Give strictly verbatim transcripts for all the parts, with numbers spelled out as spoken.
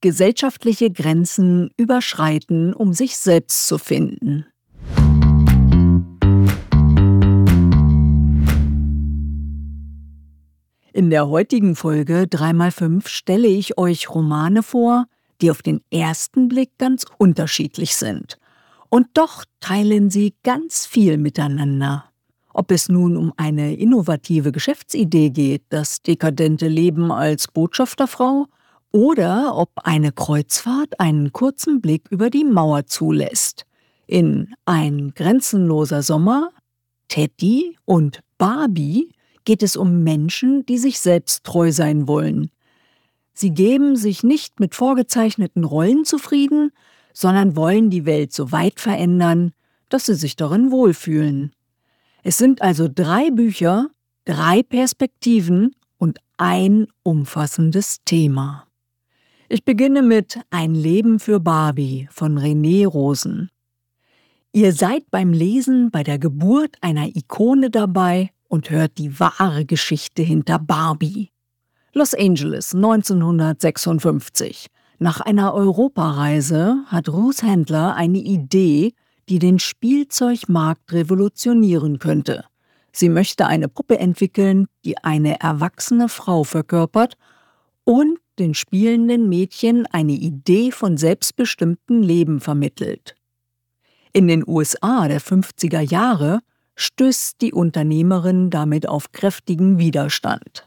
Gesellschaftliche Grenzen überschreiten, um sich selbst zu finden. In der heutigen Folge drei mal fünf stelle ich euch Romane vor, die auf den ersten Blick ganz unterschiedlich sind. Und doch teilen sie ganz viel miteinander. Ob es nun um eine innovative Geschäftsidee geht, das dekadente Leben als Botschafterfrau, oder ob eine Kreuzfahrt einen kurzen Blick über die Mauer zulässt. In Ein grenzenloser Sommer, Teddy und Barbie geht es um Menschen, die sich selbst treu sein wollen. Sie geben sich nicht mit vorgezeichneten Rollen zufrieden, sondern wollen die Welt so weit verändern, dass sie sich darin wohlfühlen. Es sind also drei Bücher, drei Perspektiven und ein umfassendes Thema. Ich beginne mit Ein Leben für Barbie von Renée Rosen. Ihr seid beim Lesen bei der Geburt einer Ikone dabei und hört die wahre Geschichte hinter Barbie. Los Angeles, neunzehnhundertsechsundfünfzig. Nach einer Europareise hat Ruth Handler eine Idee, die den Spielzeugmarkt revolutionieren könnte. Sie möchte eine Puppe entwickeln, die eine erwachsene Frau verkörpert und den spielenden Mädchen eine Idee von selbstbestimmtem Leben vermittelt. In den U S A der fünfziger Jahre stößt die Unternehmerin damit auf kräftigen Widerstand.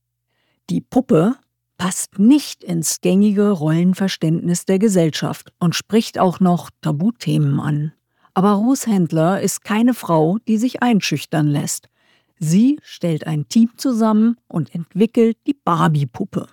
Die Puppe passt nicht ins gängige Rollenverständnis der Gesellschaft und spricht auch noch Tabuthemen an. Aber Ruth Handler ist keine Frau, die sich einschüchtern lässt. Sie stellt ein Team zusammen und entwickelt die Barbie-Puppe.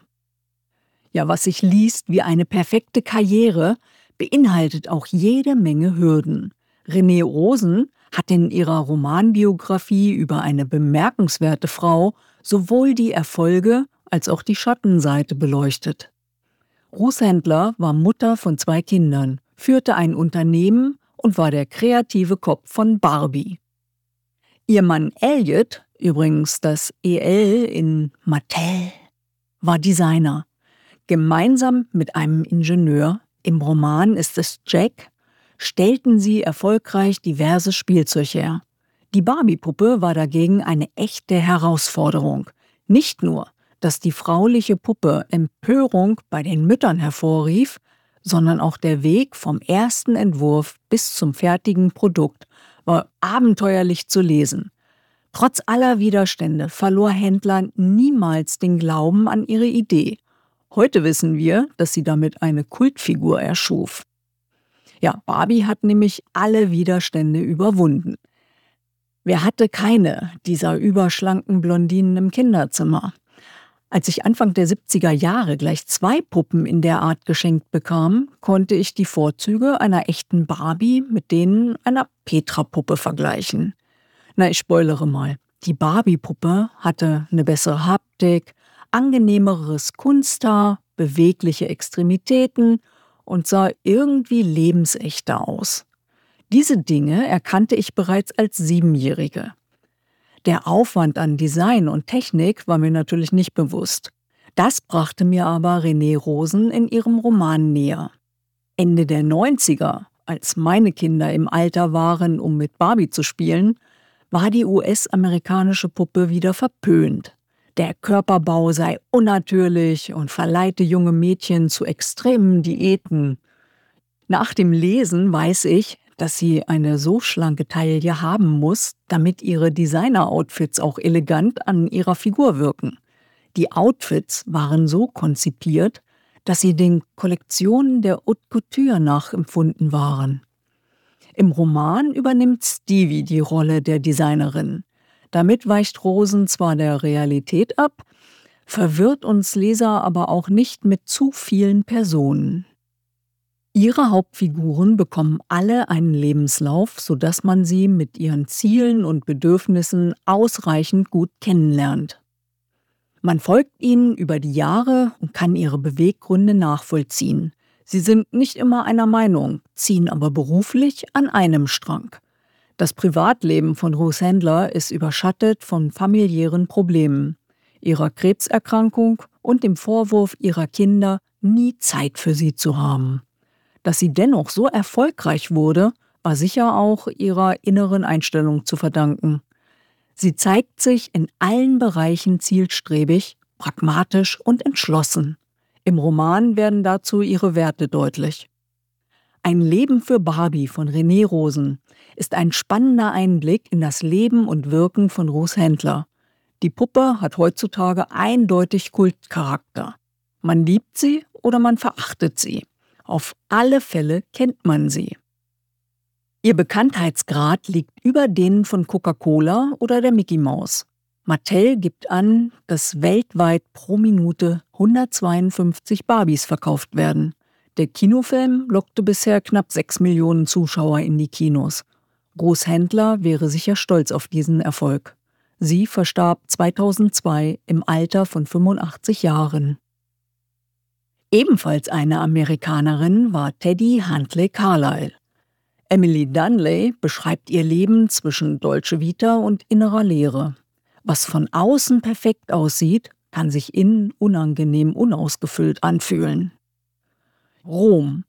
Ja, was sich liest wie eine perfekte Karriere, beinhaltet auch jede Menge Hürden. Renée Rosen hat in ihrer Romanbiografie über eine bemerkenswerte Frau sowohl die Erfolge als auch die Schattenseite beleuchtet. Ruth Handler war Mutter von zwei Kindern, führte ein Unternehmen und war der kreative Kopf von Barbie. Ihr Mann Elliot, übrigens das E L in Mattel, war Designer. Gemeinsam mit einem Ingenieur, im Roman ist es Jack, stellten sie erfolgreich diverses Spielzeug her. Die Barbie-Puppe war dagegen eine echte Herausforderung. Nicht nur, dass die frauliche Puppe Empörung bei den Müttern hervorrief, sondern auch der Weg vom ersten Entwurf bis zum fertigen Produkt war abenteuerlich zu lesen. Trotz aller Widerstände verlor Handler niemals den Glauben an ihre Idee. Heute wissen wir, dass sie damit eine Kultfigur erschuf. Ja, Barbie hat nämlich alle Widerstände überwunden. Wer hatte keine dieser überschlanken Blondinen im Kinderzimmer? Als ich Anfang der siebziger Jahre gleich zwei Puppen in der Art geschenkt bekam, konnte ich die Vorzüge einer echten Barbie mit denen einer Petra-Puppe vergleichen. Na, ich spoilere mal. Die Barbie-Puppe hatte eine bessere Haptik, angenehmeres Kunsthaar, bewegliche Extremitäten und sah irgendwie lebensechter aus. Diese Dinge erkannte ich bereits als Siebenjährige. Der Aufwand an Design und Technik war mir natürlich nicht bewusst. Das brachte mir aber Renée Rosen in ihrem Roman näher. Ende der neunziger, als meine Kinder im Alter waren, um mit Barbie zu spielen, war die U S-amerikanische Puppe wieder verpönt. Der Körperbau sei unnatürlich und verleite junge Mädchen zu extremen Diäten. Nach dem Lesen weiß ich, dass sie eine so schlanke Taille haben muss, damit ihre Designer-Outfits auch elegant an ihrer Figur wirken. Die Outfits waren so konzipiert, dass sie den Kollektionen der Haute Couture nachempfunden waren. Im Roman übernimmt Stevie die Rolle der Designerin. Damit weicht Rosen zwar der Realität ab, verwirrt uns Leser aber auch nicht mit zu vielen Personen. Ihre Hauptfiguren bekommen alle einen Lebenslauf, sodass man sie mit ihren Zielen und Bedürfnissen ausreichend gut kennenlernt. Man folgt ihnen über die Jahre und kann ihre Beweggründe nachvollziehen. Sie sind nicht immer einer Meinung, ziehen aber beruflich an einem Strang. Das Privatleben von Ruth Handler ist überschattet von familiären Problemen, ihrer Krebserkrankung und dem Vorwurf ihrer Kinder, nie Zeit für sie zu haben. Dass sie dennoch so erfolgreich wurde, war sicher auch ihrer inneren Einstellung zu verdanken. Sie zeigt sich in allen Bereichen zielstrebig, pragmatisch und entschlossen. Im Roman werden dazu ihre Werte deutlich. Ein Leben für Barbie von René Rosen ist ein spannender Einblick in das Leben und Wirken von Ruth Handler. Die Puppe hat heutzutage eindeutig Kultcharakter. Man liebt sie oder man verachtet sie. Auf alle Fälle kennt man sie. Ihr Bekanntheitsgrad liegt über denen von Coca-Cola oder der Mickey Maus. Mattel gibt an, dass weltweit pro Minute hundertzweiundfünfzig Barbies verkauft werden. Der Kinofilm lockte bisher knapp sechs Millionen Zuschauer in die Kinos. Ruth Handler wäre sicher stolz auf diesen Erfolg. Sie verstarb zweitausendzwei im Alter von fünfundachtzig Jahren. Ebenfalls eine Amerikanerin war Teddy Huntley Carlyle. Emily Dunley beschreibt ihr Leben zwischen Dolce Vita und innerer Leere. Was von außen perfekt aussieht, kann sich innen unangenehm unausgefüllt anfühlen. Rom,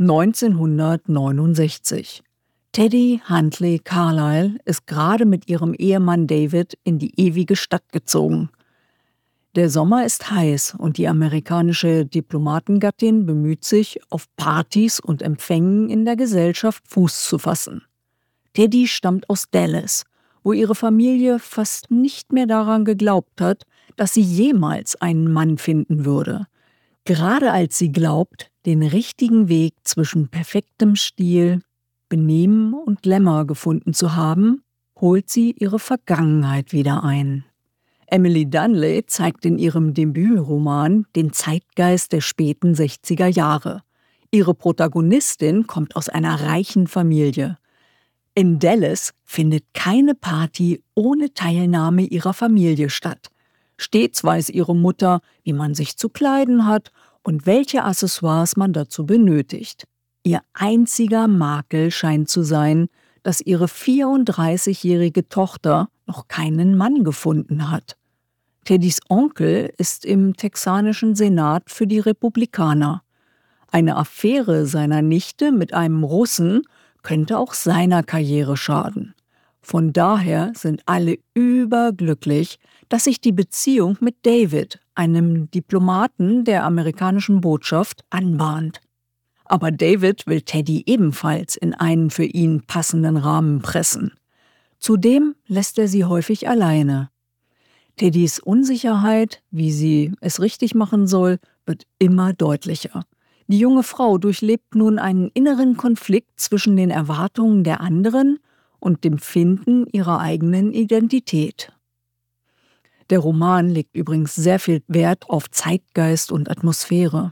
neunzehnhundertneunundsechzig. Teddy Huntley Carlyle ist gerade mit ihrem Ehemann David in die ewige Stadt gezogen. Der Sommer ist heiß und die amerikanische Diplomatengattin bemüht sich, auf Partys und Empfängen in der Gesellschaft Fuß zu fassen. Teddy stammt aus Dallas, wo ihre Familie fast nicht mehr daran geglaubt hat, dass sie jemals einen Mann finden würde. Gerade als sie glaubt, den richtigen Weg zwischen perfektem Stil, Benehmen und Glamour gefunden zu haben, holt sie ihre Vergangenheit wieder ein. Emily Dunley zeigt in ihrem Debütroman den Zeitgeist der späten sechziger Jahre. Ihre Protagonistin kommt aus einer reichen Familie. In Dallas findet keine Party ohne Teilnahme ihrer Familie statt. Stets weiß ihre Mutter, wie man sich zu kleiden hat und welche Accessoires man dazu benötigt. Ihr einziger Makel scheint zu sein, dass ihre vierunddreißigjährige Tochter noch keinen Mann gefunden hat. Teddys Onkel ist im texanischen Senat für die Republikaner. Eine Affäre seiner Nichte mit einem Russen könnte auch seiner Karriere schaden. Von daher sind alle überglücklich, dass sich die Beziehung mit David, einem Diplomaten der amerikanischen Botschaft, anbahnt. Aber David will Teddy ebenfalls in einen für ihn passenden Rahmen pressen. Zudem lässt er sie häufig alleine. Teddys Unsicherheit, wie sie es richtig machen soll, wird immer deutlicher. Die junge Frau durchlebt nun einen inneren Konflikt zwischen den Erwartungen der anderen und dem Finden ihrer eigenen Identität. Der Roman legt übrigens sehr viel Wert auf Zeitgeist und Atmosphäre.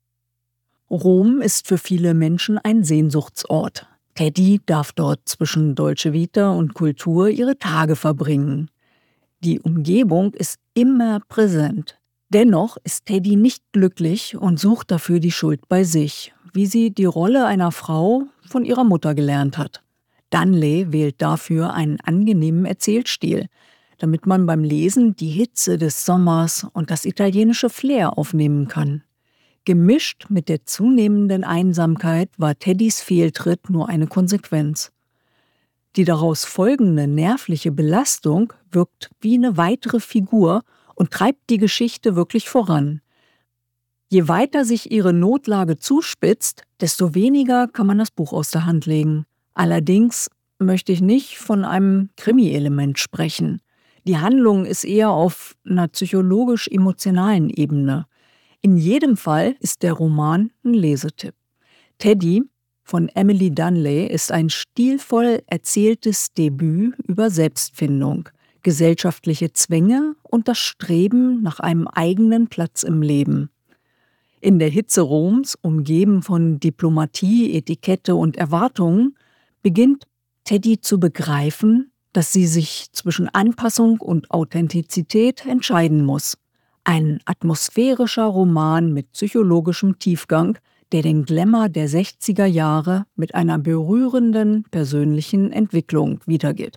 Rom ist für viele Menschen ein Sehnsuchtsort. Teddy darf dort zwischen Dolce Vita und Kultur ihre Tage verbringen. Die Umgebung ist immer präsent. Dennoch ist Teddy nicht glücklich und sucht dafür die Schuld bei sich, wie sie die Rolle einer Frau von ihrer Mutter gelernt hat. Dunley wählt dafür einen angenehmen Erzählstil, damit man beim Lesen die Hitze des Sommers und das italienische Flair aufnehmen kann. Gemischt mit der zunehmenden Einsamkeit war Teddys Fehltritt nur eine Konsequenz. Die daraus folgende nervliche Belastung wirkt wie eine weitere Figur und treibt die Geschichte wirklich voran. Je weiter sich ihre Notlage zuspitzt, desto weniger kann man das Buch aus der Hand legen. Allerdings möchte ich nicht von einem Krimi-Element sprechen. Die Handlung ist eher auf einer psychologisch-emotionalen Ebene. In jedem Fall ist der Roman ein Lesetipp. Teddy von Emily Dunley ist ein stilvoll erzähltes Debüt über Selbstfindung, gesellschaftliche Zwänge und das Streben nach einem eigenen Platz im Leben. In der Hitze Roms, umgeben von Diplomatie, Etikette und Erwartungen, beginnt Teddy zu begreifen, dass sie sich zwischen Anpassung und Authentizität entscheiden muss. Ein atmosphärischer Roman mit psychologischem Tiefgang, der den Glamour der sechziger Jahre mit einer berührenden persönlichen Entwicklung wiedergibt.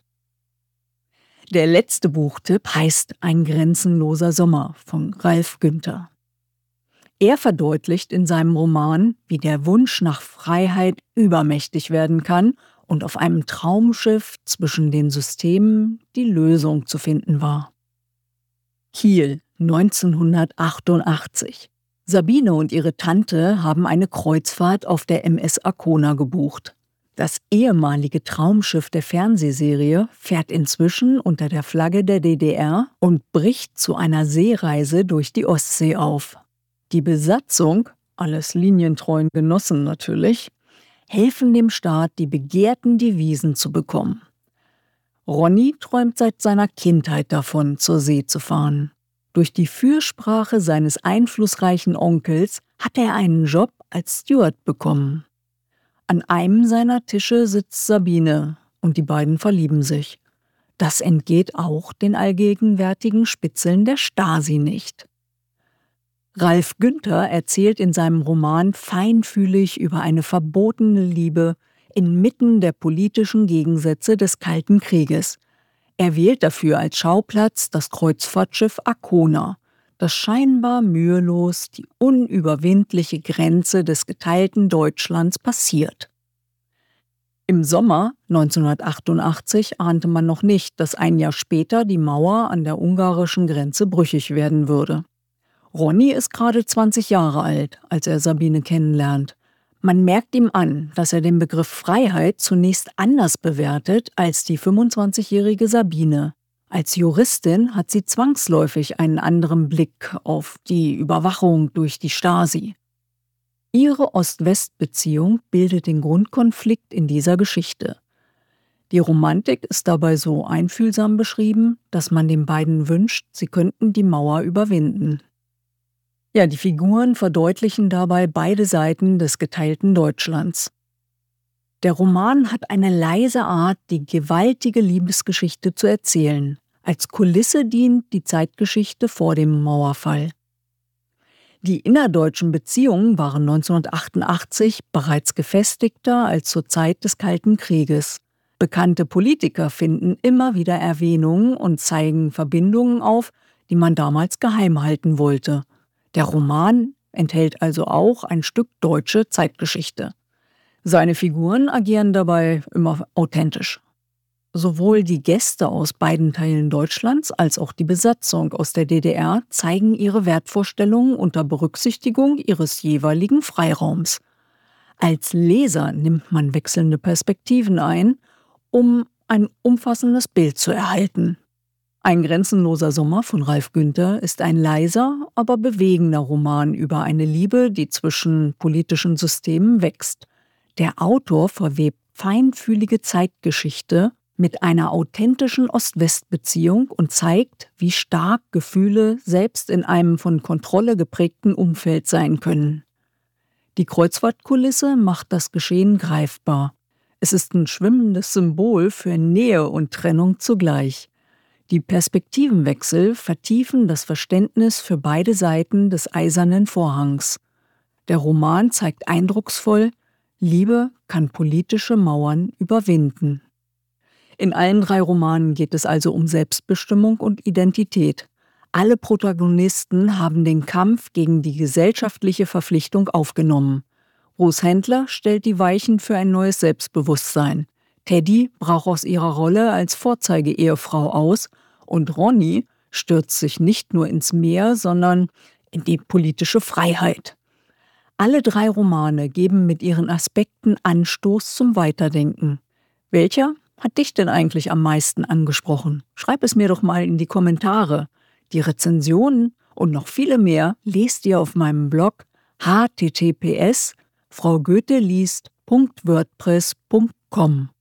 Der letzte Buchtipp heißt Ein grenzenloser Sommer von Ralf Günther. Er verdeutlicht in seinem Roman, wie der Wunsch nach Freiheit übermächtig werden kann und auf einem Traumschiff zwischen den Systemen die Lösung zu finden war. Kiel, neunzehnhundertachtundachtzig. Sabine und ihre Tante haben eine Kreuzfahrt auf der M S Arkona gebucht. Das ehemalige Traumschiff der Fernsehserie fährt inzwischen unter der Flagge der D D R und bricht zu einer Seereise durch die Ostsee auf. Die Besatzung, alles linientreuen Genossen natürlich, helfen dem Staat, die begehrten Devisen zu bekommen. Ronny träumt seit seiner Kindheit davon, zur See zu fahren. Durch die Fürsprache seines einflussreichen Onkels hat er einen Job als Steward bekommen. An einem seiner Tische sitzt Sabine und die beiden verlieben sich. Das entgeht auch den allgegenwärtigen Spitzeln der Stasi nicht. Ralf Günther erzählt in seinem Roman feinfühlig über eine verbotene Liebe inmitten der politischen Gegensätze des Kalten Krieges. Er wählt dafür als Schauplatz das Kreuzfahrtschiff Arkona, das scheinbar mühelos die unüberwindliche Grenze des geteilten Deutschlands passiert. Im Sommer neunzehnhundertachtundachtzig ahnte man noch nicht, dass ein Jahr später die Mauer an der ungarischen Grenze brüchig werden würde. Ronny ist gerade zwanzig Jahre alt, als er Sabine kennenlernt. Man merkt ihm an, dass er den Begriff Freiheit zunächst anders bewertet als die fünfundzwanzigjährige Sabine. Als Juristin hat sie zwangsläufig einen anderen Blick auf die Überwachung durch die Stasi. Ihre Ost-West-Beziehung bildet den Grundkonflikt in dieser Geschichte. Die Romantik ist dabei so einfühlsam beschrieben, dass man den beiden wünscht, sie könnten die Mauer überwinden. Ja, die Figuren verdeutlichen dabei beide Seiten des geteilten Deutschlands. Der Roman hat eine leise Art, die gewaltige Liebesgeschichte zu erzählen. Als Kulisse dient die Zeitgeschichte vor dem Mauerfall. Die innerdeutschen Beziehungen waren neunzehnhundertachtundachtzig bereits gefestigter als zur Zeit des Kalten Krieges. Bekannte Politiker finden immer wieder Erwähnungen und zeigen Verbindungen auf, die man damals geheim halten wollte. Der Roman enthält also auch ein Stück deutsche Zeitgeschichte. Seine Figuren agieren dabei immer authentisch. Sowohl die Gäste aus beiden Teilen Deutschlands als auch die Besatzung aus der D D R zeigen ihre Wertvorstellungen unter Berücksichtigung ihres jeweiligen Freiraums. Als Leser nimmt man wechselnde Perspektiven ein, um ein umfassendes Bild zu erhalten. Ein grenzenloser Sommer von Ralf Günther ist ein leiser, aber bewegender Roman über eine Liebe, die zwischen politischen Systemen wächst. Der Autor verwebt feinfühlige Zeitgeschichte mit einer authentischen Ost-West-Beziehung und zeigt, wie stark Gefühle selbst in einem von Kontrolle geprägten Umfeld sein können. Die Kreuzfahrtkulisse macht das Geschehen greifbar. Es ist ein schwimmendes Symbol für Nähe und Trennung zugleich. Die Perspektivenwechsel vertiefen das Verständnis für beide Seiten des Eisernen Vorhangs. Der Roman zeigt eindrucksvoll, Liebe kann politische Mauern überwinden. In allen drei Romanen geht es also um Selbstbestimmung und Identität. Alle Protagonisten haben den Kampf gegen die gesellschaftliche Verpflichtung aufgenommen. Ruth Händler stellt die Weichen für ein neues Selbstbewusstsein. Teddy braucht aus ihrer Rolle als Vorzeige-Ehefrau aus und Ronny stürzt sich nicht nur ins Meer, sondern in die politische Freiheit. Alle drei Romane geben mit ihren Aspekten Anstoß zum Weiterdenken. Welcher hat dich denn eigentlich am meisten angesprochen? Schreib es mir doch mal in die Kommentare. Die Rezensionen und noch viele mehr lest ihr auf meinem Blog h t t p s punkt frau goethe liest punkt wordpress punkt com.